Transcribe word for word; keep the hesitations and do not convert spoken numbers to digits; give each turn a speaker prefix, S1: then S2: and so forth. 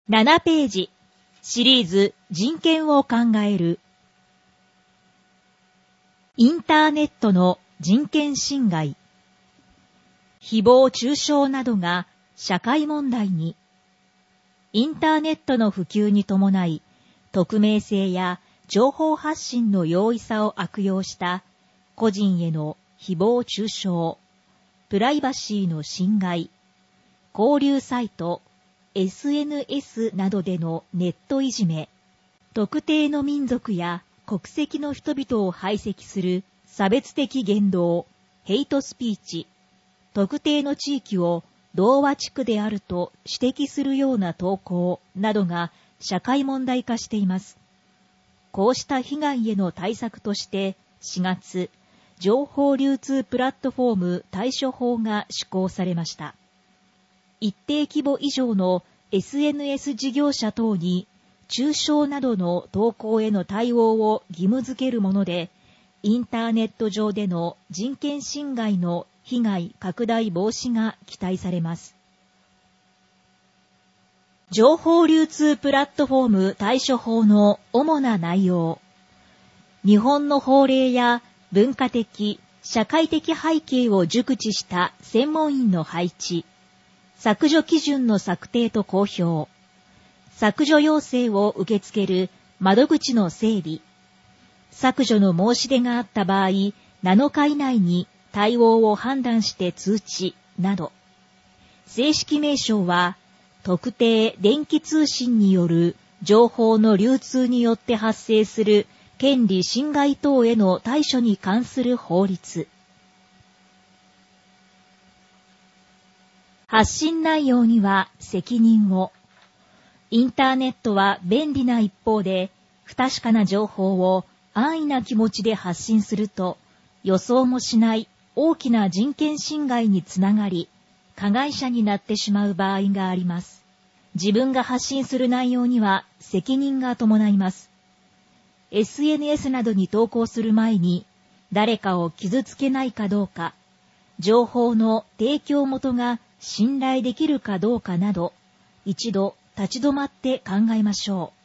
S1: ななページ、シリーズ人権を考える。インターネットの人権侵害。誹謗中傷などが社会問題に。インターネットの普及に伴い、匿名性や情報発信の容易さを悪用した個人への誹謗中傷、プライバシーの侵害、交流サイト、エスエヌエス などでのネットいじめ、特定の民族や国籍の人々を排斥する差別的言動、ヘイトスピーチ、特定の地域を同和地区であると指摘するような投稿などが社会問題化しています。こうした被害への対策としてしがつ、情報流通プラットフォーム対処法が施行されました。一定規模以上の エスエヌエス 事業者等に中傷などの投稿への対応を義務付けるもので、インターネット上での人権侵害の被害拡大防止が期待されます。情報流通プラットフォーム対処法の主な内容。日本の法令や文化的、社会的背景を熟知した専門員の配置。削除基準の策定と公表。削除要請を受け付ける窓口の整備。削除の申し出があった場合、なのか以内に対応を判断して通知など。正式名称は、特定電気通信による情報の流通によって発生する権利侵害等への対処に関する法律。発信内容には責任を。インターネットは便利な一方で、不確かな情報を安易な気持ちで発信すると、予想もしない大きな人権侵害につながり、加害者になってしまう場合があります。自分が発信する内容には責任が伴います。エスエヌエス などに投稿する前に、誰かを傷つけないかどうか、情報の提供元が信頼できるかどうかなど、一度立ち止まって考えましょう。